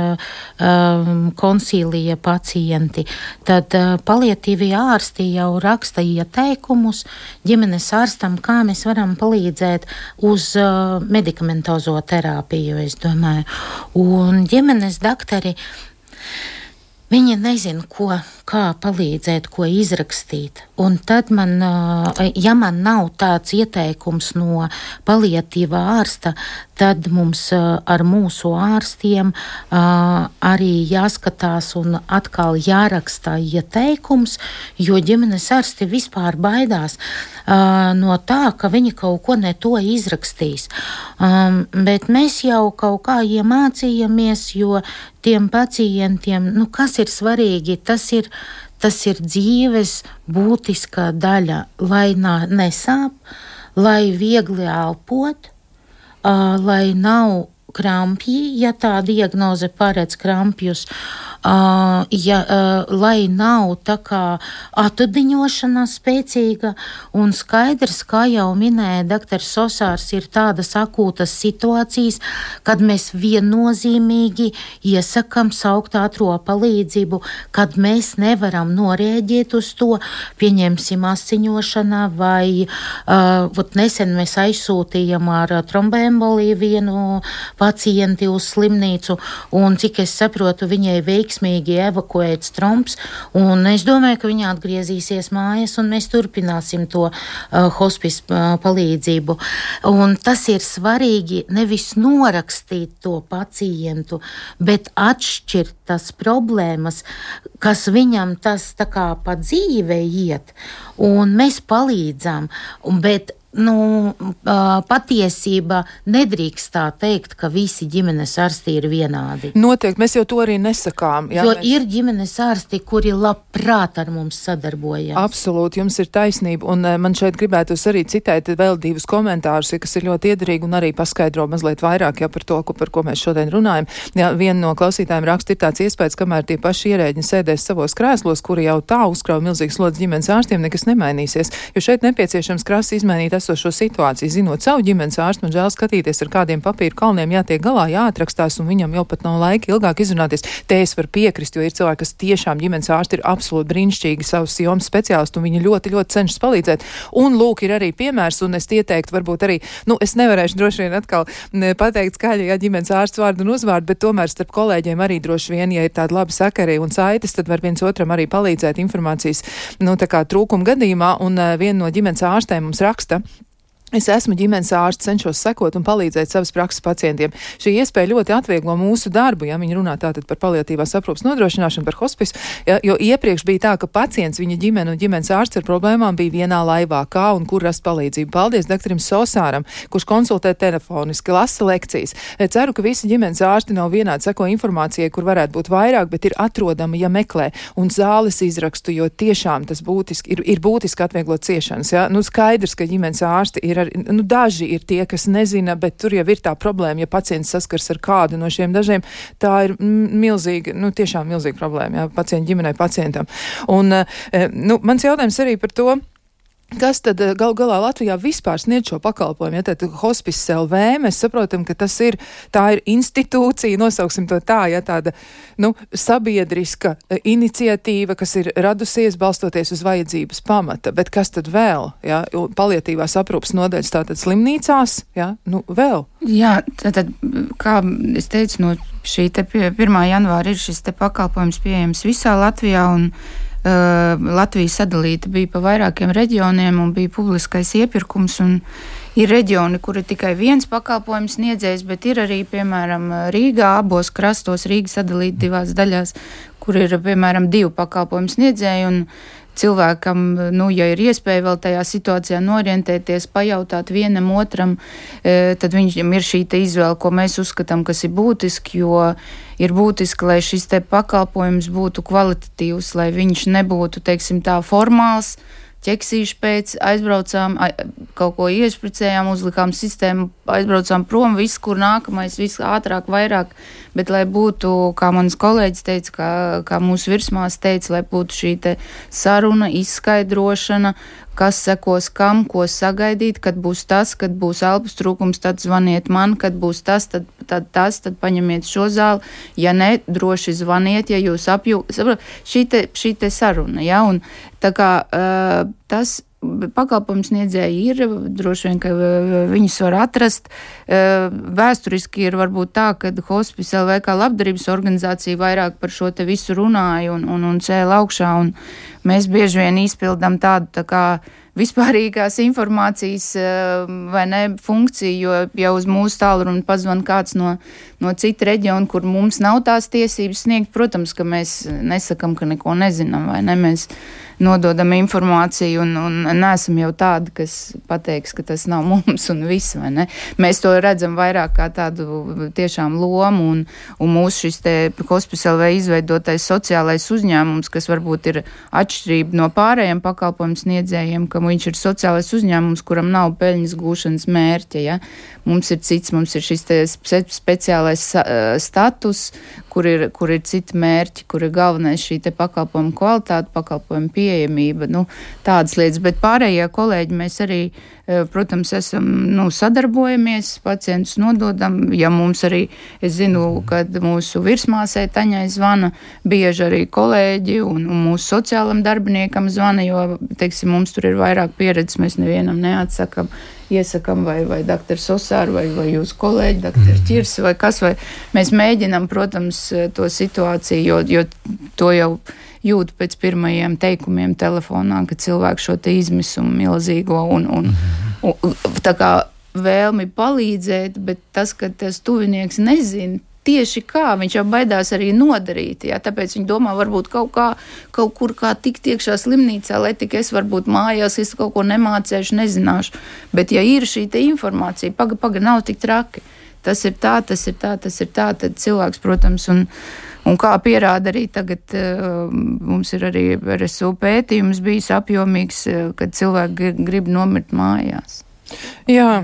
konsīlija pacienti. Tad paliatīvie ārsti jau raksta ieteikumus ģimenes ārstam, kā mēs varam palīdzēt uz medikamentozo terapiju, es domāju. Un ģimenes daktari, viņi nezina, kā palīdzēt, ko izrakstīt. Un tad ja man nav tāds ieteikums no paliatīvā ārsta, tad mums ar mūsu ārstiem arī jāskatās un atkal jārakstā ieteikums, jo ģimenes ārsti vispār baidās no tā, ka viņi kaut ko ne to izrakstīs. Bet mēs jau kaut kā iemācījāmies, jo tiem pacientiem, kas ir svarīgi, tas ir dzīves būtiskā daļa, lai nesāp, lai viegli elpot, lai nav krampji, ja tā diagnoze paredz krampjus, lai nav tā kā atdiņošana spēcīga, un skaidrs, kā jau minēja doktors Sosārs, ir tādas akūtas situācijas, kad mēs viennozīmīgi iesakam saukt ātro palīdzību, kad mēs nevaram norēģēt uz to, pieņemsim asiņošanā, vai nesen mēs aizsūtījām ar tromboemboliju vienu pacienti uz slimnīcu, un cik es saprotu, viņai veiksmīgi evakuēts tromps, un es domāju, ka viņa atgriezīsies mājas, un mēs turpināsim to hospice palīdzību. Un tas ir svarīgi nevis norakstīt to pacientu, bet atšķirt tas problēmas, kas viņam tas tā kā pa dzīve iet, un mēs palīdzam, bet patiesība nedrīkst tā teikt, ka visi ģimenes ārsti ir vienādi. Noteikti, mēs jau to arī nesakām. Jā, ir ģimenes ārsti, kuri labprāt ar mums sadarbojas. Absolūti, jums ir taisnība, un man šeit gribētos arī citēt vēl divus komentārus, kas ir ļoti iederīgi un arī paskaidro mazliet vairāk par to, par ko mēs šodien runājam. Jā, viena no klausītājiem raksta, ir tāds iespējas, kamēr tie paši ierēģi sēdēs savos krēslos, kuri jau tā uzkrauj milzīgas slodzes ģimenes ārstiem, nekas nemainīsies, jo šeit nepieciešams krasi izmainīt esošo situāciju. Zinot savu ģimenes ārstu, man žēl skatīties ar kādiem papīru kalniem, jātiek galā, jāatrakstās, un viņam jau pat nav laika ilgāk izrunāties. Te es varu piekrist, jo ir cilvēki, kas tiešām ģimenes ārsti ir absolūti brīnišķīgi savas jomas speciālisti, un viņi ļoti, ļoti cenšas palīdzēt. Un lūk, ir arī piemērs, un es ieteiktu varbūt arī, es nevarēšu droši vien atkal pateikt skaļi, ģimenes ārstu vārdu un uzvārdu, bet tomēr starp kolēģiem arī droši vien, ja ir tādi labi sakari un saites, tad var viens otram arī palīdzēt informācijas, trūkuma gadījumā, un viena no ģimenes ārstēm mums raksta: es esmu ģimenes ārsts, cenšos sekot un palīdzēt savas prakses pacientiem. Šī iespēja ļoti atvieglo mūsu darbu, ja viņi runā tātad par paliatīvās aprūpes nodrošināšanu, par hospisu, jo iepriekš bija tā, ka pacients, viņa ģimene un ģimenes ārsts ar problēmām bija vienā laivā, kā un kur rast palīdzību. Paldies doktoram Sosāram, kurš konsultē telefoniski, lasa lekcijas. Ceru, ka visi ģimenes ārsti nav vienādi seko informācijai, kur varētu būt vairāk, bet ir atrodama, ja meklē, un zāles izrakstu, jo tiešām tas ir būtiski atvieglot ciešanas. Ja? Skaidrs, ka ģimenes ārsti ir daži ir tie, kas nezina, bet tur jau ir tā problēma, ja pacients saskars ar kādu no šiem dažiem, tā ir milzīga, tiešām milzīga problēma, jā, pacientu ģimenei, pacientam. Un, mans jautājums arī par to, kas tad gal galā Latvijā vispār sniedz šo pakalpojumu? Ja tad Hospice LV, mēs saprotam, ka tā ir institūcija, nosauksim to tā, ja tāda, sabiedriska iniciatīva, kas ir radusies balstoties uz vajadzības pamata. Bet kas tad vēl? Ja? Paliatīvās aprūpes nodaļas tātad slimnīcās, ja? Vēl? Jā, tad, kā es teicu, no šī te 1. janvāra ir šis te pakalpojums pieejams visā Latvijā, un Latvija sadalīta bija pa vairākiem reģioniem un bija publiskais iepirkums, un ir reģioni, kur ir tikai viens pakalpojums sniedzējs, bet ir arī, piemēram, Rīgā, abos krastos, Rīga sadalīta 2 daļās, kur ir, piemēram, 2 pakalpojumu sniedzēji, un cilvēkam, ja ir iespēja vēl tajā situācijā norientēties, pajautāt vienam otram, tad viņam ir šī te izvēle, ko mēs uzskatām, kas ir būtiski, jo ir būtiski, lai šis te pakalpojums būtu kvalitatīvs, lai viņš nebūtu, teiksim tā, formāls, ķeksīšu pēc, aizbraucām, kaut ko iespricējām, uzlikām sistēmu, aizbraucām prom, viss, kur nākamais, viss ātrāk, vairāk, bet lai būtu, kā mans kolēģis teica, kā mūsu virsmās teica, lai būtu šī te saruna, izskaidrošana, kas sekos kam, ko sagaidīt, kad būs tas, kad būs elpas trūkums, tad zvaniet man, kad būs tas, tad paņemiet šo zāli, ja ne, droši zvaniet, ja jūs šī te saruna, ja, un tā kā tas pakalpojums sniedzēji ir, droši vien, ka viņus var atrast. Vēsturiski ir varbūt tā, ka Hospice LV kā labdarības organizācija vairāk par šo te visu runāja un cēla augšā, un mēs bieži vien izpildām tādu tā kā vispārīgās informācijas vai ne funkciju, jo jau uz mūsu tālruni pazvan kāds no cita reģiona, kur mums nav tās tiesības sniegt. Protams, ka mēs nesakam, ka neko nezinām, vai ne, mēs nododam informāciju un neesam jau tādi, kas pateiks, ka tas nav mums un viss, vai ne. Mēs to redzam vairāk kā tādu tiešām lomu un mūsu šis te Hospice LV izveidotais sociālais uzņēmums, kas varbūt ir atšķirība no pārējiem pakalpojumu sniedzējiem, ka viņš ir sociālais uzņēmums, kuram nav peļņas gūšanas mērķa, ja. Mums ir cits, mums ir šis te speciālais status, kur ir citi mērķi, kur ir galvenais šī te pakalpojumu kvalitāte, pakalpojumu pieejamība, tādas lietas, bet pārējie kolēģi mēs arī, protams, esam, sadarbojamies, pacientus nododam, ja mums arī, es zinu, kad mūsu virsmāsai Taņai zvana, bieži arī kolēģi un mūsu sociālam darbiniekam zvana, jo, teiksim, mums tur ir vairāk pieredzes, mēs nevienam neatsakam, iesakam vai doktor Sosāru vai jūsu kolēģi, doktor Ķirsi vai kas, vai mēs mēģinam, protams, to situāciju, jo to jau jūt pēc pirmajiem teikumiem telefonā, ka cilvēku šo te izmisumu milzīgo un tā kā vēlmi palīdzēt, bet tas, ka tas tuvinieks nezin, tieši kā, viņš jau baidās arī nodarīt, jā, tāpēc viņi domā varbūt kaut kur kā tikt iekšā slimnīcā, lai tik es varbūt mājās, es kaut ko nemācēšu, nezināšu, bet ja ir šī te informācija, paga nav tik traki, tas ir tā, tad cilvēks, protams, un kā pierāda arī tagad, mums ir arī RSU pētījums bijis apjomīgs, kad cilvēki grib nomirt mājās. Jā,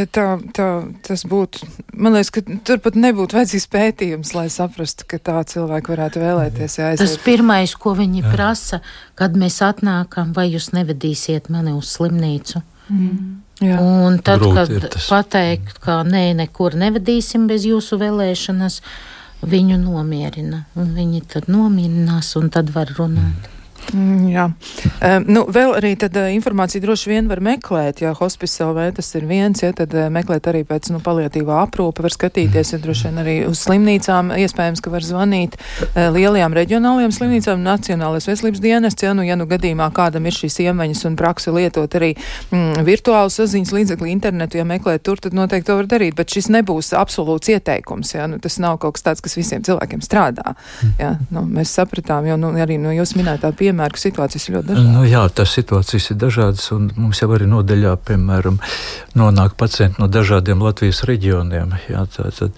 tas būtu, man liekas, ka tur pat nebūtu vajadzīgs pētījums, lai saprastu, ka tā cilvēki varētu vēlēties. Jā, tas pirmais, ko viņi prasa, kad mēs atnākam, vai jūs nevedīsiet mani uz slimnīcu? Jā. Un tad, kad pateikt, ka nē, nekur nevedīsim bez jūsu vēlēšanas, viņu nomierina, un viņi tad nomierinās, un tad var runāt. Jā. Vēl arī tad informāciju droši vien var meklēt, ja Hospice LV tas ir viens, ja tad meklēt arī pēc paliatīvā aprūpe, var skatīties, ja droši vien arī uz slimnīcām, iespējams, ka var zvanīt lielajām reģionālajām slimnīcām, Nacionālais veselības dienests, ja gadījumā kādam ir šīs iemaņas un praksa lietot arī virtuālu saziņas līdzekli internetu, ja meklēt tur, tad noteikti to var darīt, bet šis nebūs absolūts ieteikums, ja, tas nav kaut kas tāds, kas visiem cilvēkiem strādā, ja, mēs sapratām, jo arī no jūs minētā ka situācijas ir ļoti dažādas. Jā, tās situācijas ir dažādas, un mums jau arī nodaļā, piemēram, nonāk pacienti no dažādiem Latvijas reģioniem. Jā,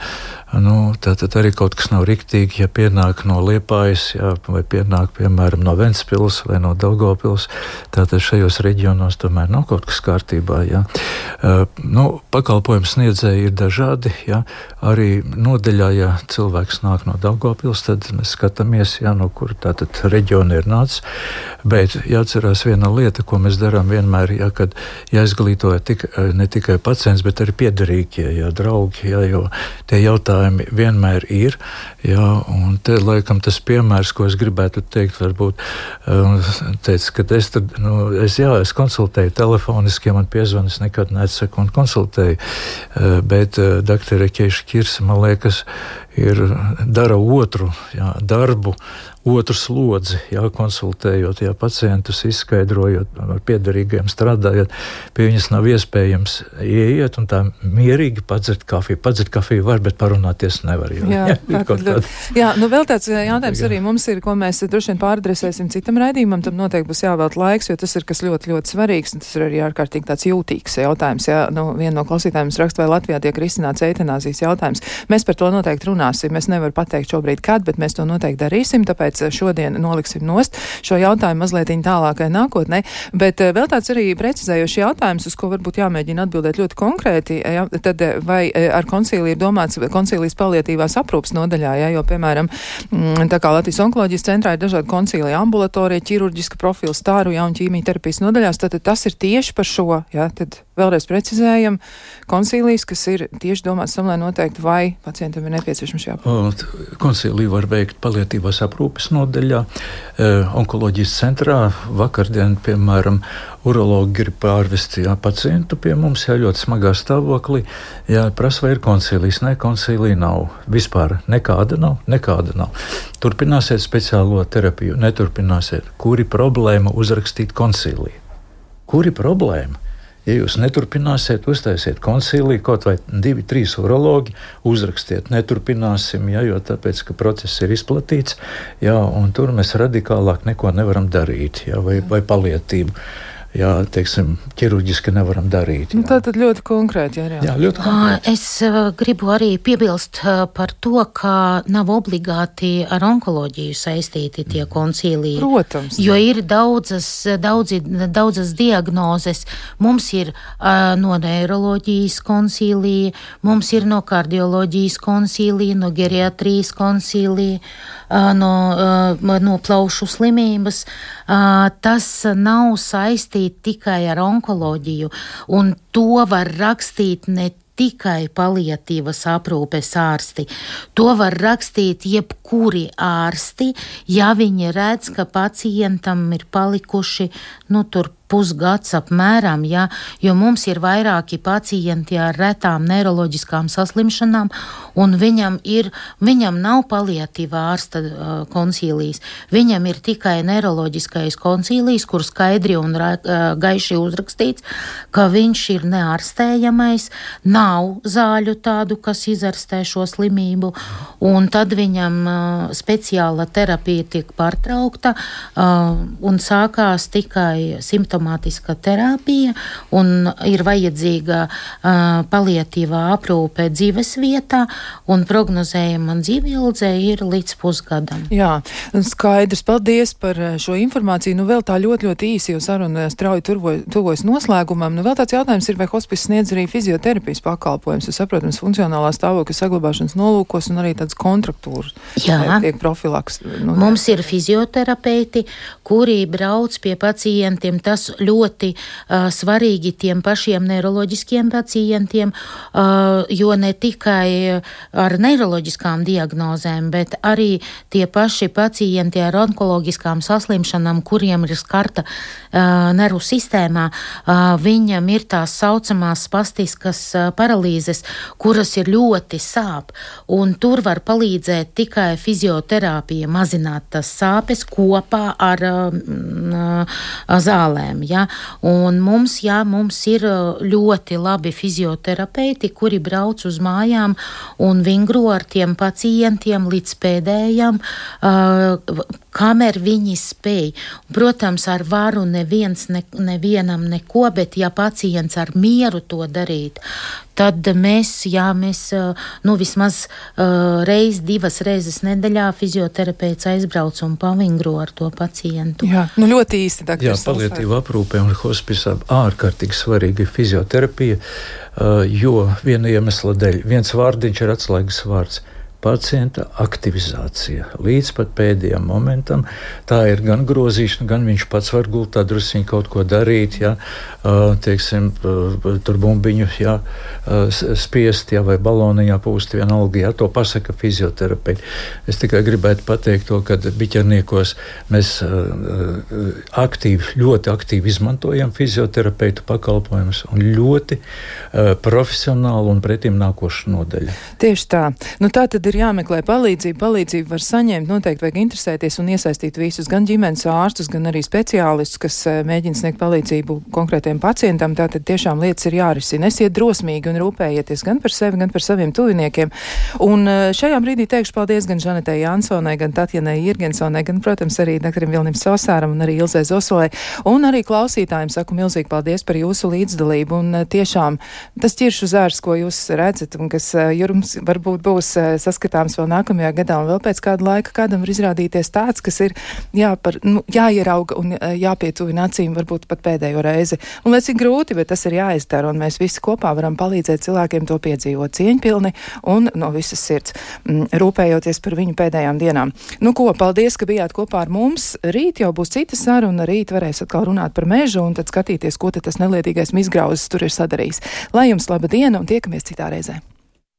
tātad arī kaut kas nav riktīgi, ja pienāk no Liepājas, jā, vai pienāk, piemēram, no Ventspils vai no Daugavpils, tātad šajos reģionos tomēr nav kaut kas kārtībā. Jā. Pakalpojums sniedzēji ir dažādi, jā. Arī nodaļā, ja cilvēks nāk no Daugavpils, tad mēs skatāmies, jā, no kur tātad reģioni ir nācis. Bet jāatcerās viena lieta, ko mēs darām vienmēr, ja, kad jāizglītoja ne tikai pacients, bet arī piederīgie, ja, draugi, ja, jo tie jautājumi vienmēr ir. Ja, un te laikam tas piemērs, ko es gribētu teikt, varbūt teica, ka es konsultēju telefoniski, ja man piezvanas, nekad neatsaku un konsultēju, bet doktore Keiša Kirsa, man liekas, dara otru darbu, otru slodzi, konsultējot pacientus, izskaidrojot, ar piederīgiem strādājot, pie viņas nav iespējams ieiet un tā mierīgi padzert kafiju var, bet parunāties nevar. Vēl tāds jautājums arī mums ir, ko mēs droši vien pāradresēsim citam raidījumam, tam noteikti būs jāvēlt laiks, jo tas ir kas ļoti, ļoti svarīgs, un tas ir arī ārkārtīgi tāds jūtīgs jautājums. Viena no klausītājiem raksta, vai Latvijā tiek risināts eitanāzijas jautājums. Mēs par to noteikti runāsim. Mēs nevaram pateikt šobrīd kad, bet mēs to noteikti darīsim, tāpēc šodien noliksim nost šo jautājumu mazliet tālākai nākotnē. Bet vēl tāds arī precizējošs jautājums, uz ko varbūt jāmēģina atbildēt ļoti konkrēti, tad vai ar koncīliju ir domāts koncīlijas paliatīvās aprūpas nodaļā, jo, piemēram, tā kā Latvijas onkoloģijas centrā ir dažādi koncīlija ambulatorija, ķirurģiska profila, stāru, jaunu ķīmijterapijas nodaļās, tad tas ir tieši par šo, tad vēlreiz precizējam, koncīlijas, kas ir tieši domāts tam, lai noteikti, vai pacientam ir nepieciešams šī aprūpe. Koncīliju var veikt paliatīvās aprūpes nodaļā, onkoloģijas centrā. Vakardien, piemēram, urologi grib pārvest pacientu pie mums, ļoti smagā stāvoklī. Prasa, vai ir koncīlijas? Nē, koncīlija nav. Vispār nekāda nav. Turpināsiet speciālo terapiju? Neturpināsiet. Kuri problēma uzrakstīt koncīliju? Kuri problēma? Ja jūs neturpināsiet, uztaisiet koncīliju, kaut vai 2-3 urologi, uzrakstiet, neturpināsim, jo tāpēc, ka process ir izplatīts, un tur mēs radikālāk neko nevaram darīt, vai paliatību. Teiksim, ķirurģiski nevaram darīt. Tātad ļoti konkrēti. Ļoti konkrēti. Es gribu arī piebilst par to, ka nav obligāti ar onkoloģiju saistīti tie koncīliji. Protams. Jo ir daudzas diagnozes. Mums ir no neiroloģijas koncīlija, mums ir no kardioloģijas koncīlija, no geriatrijas koncīlija, no plaušu slimības. Tas nav saistīts tikai ar onkoloģiju, un to var rakstīt ne tikai paliatīvas aprūpes ārsti. To var rakstīt jebkuri ārsti, ja viņi redz, ka pacientam ir palikuši tur pusgads apmēram, ja, jo mums ir vairāki pacienti ar retām neiroloģiskām saslimšanām, un viņam nav paliatīvā ārsta konsīlijas, viņam ir tikai neiroloģiskais konsīlijas, kur skaidri un gaiši uzrakstīts, ka viņš ir neārstējamais, nav zāļu tādu, kas izārstē šo slimību, un tad viņam speciāla terapija tiek pārtraukta, un sākās tikai simptomātiska terapija, un ir vajadzīga paliatīvā aprūpe dzīves vietā, un prognozējama dzīvildze ir līdz pusgadam. Jā, skaidrs. Paldies par šo informāciju. Nu, vēl tā ļoti īsi, jo saruna strauji tuvojas noslēgumam. Nu, vēl tāds jautājums ir, vai hospice sniedz arī fizioterapijas pakalpojums, saprotams, funkcionālā stāvokļa saglabāšanas nolūkos un arī tāds kontraktūras. Jā. Tiek profilaks. Nu, mums ir fizioterapeiti, kuri brauc pie pacientiem. Tas ļoti svarīgi tiem pašiem neiroloģiskiem pacientiem, jo ne tikai ar neiroloģiskām diagnozēm, bet arī tie paši pacienti ar onkoloģiskām saslimšanām, kuriem ir skarta nervu sistēmā, viņam ir tās saucamās spastiskas paralīzes, kuras ir ļoti sāp, un tur var palīdzēt tikai fizioterapija, mazināt tas sāpes kopā ar zālēm, ja? Un mums ir ļoti labi fizioterapeiti, kuri brauc uz mājām un vingro ar tiem pacientiem līdz pēdējam, kamēr viņi spēj. Protams, ar varu nevienam neko, bet ja pacients ar mieru to darīt, tad mēs vismaz divas reizes nedēļā fizioterapeits aizbrauc un pavingro ar to pacientu. Jā, ļoti īsti. Jā, paliatīva aprūpe un hospicā ārkārtīgi svarīga ir fizioterapija, jo viena iemesla dēļ, viens vārdiņš ir atslēgas vārds. Pacienta aktivizācija līdz pat pēdējiem momentam. Tā ir gan grozīšana, gan viņš pats var gult tā drusciņ kaut ko darīt, ja, teiksim, tur bumbiņu, ja, spiest, ja, vai baloniņā pūst vienalga, ja, to pasaka fizioterapeiti. Es tikai gribētu pateikt to, ka biķerniekos mēs ļoti aktīvi izmantojam fizioterapeitu pakalpojumus un ļoti profesionālu un pretim nākošu nodaļu. Tieši tā. Nu tā tad ir jāmeklē palīdzību. Palīdzību var saņemt, noteikti vajag interesēties un iesaistīt visus, gan ģimenes ārstus, gan arī speciālistus, kas mēģina sniegt palīdzību konkrētiem pacientam. Tātad tiešām lietas ir jārisina. Esiet drosmīgi un rūpējieties gan par sevi, gan par saviem tuviniekiem. Un šajā brīdī teikšu paldies gan Žanetei Jansonai, gan Tatjanai Jirgensonai, gan, protams, arī doktoram Vilnim Sosāram un arī Ilzei Zosolai. Un arī klausītājiem saku milzīgi paldies par jūsu līdzdalību. Un tiešām tas ķiršu zārs, ko jūs redzat un kas jums varbūt būs saskatāms vēl nākamajā gadā un vēl pēc kāda laika kādam var izrādīties tāds, kas ir jāierauga un jāpietuvina acīm varbūt pat pēdējo reizi. Un lai cik grūti, bet tas ir jāizdara, un mēs visi kopā varam palīdzēt cilvēkiem to piedzīvot cieņpilni un no visas sirds, rūpējoties par viņu pēdējām dienām. Nu ko, paldies, ka bijāt kopā ar mums. Rīt jau būs cita saruna, rīt varēs atkal runāt par mežu un tad skatīties, ko tad tas neliedīgais mizgrauzes tur ir sadarījis. Lai jums laba diena un tiekamies citā reizē.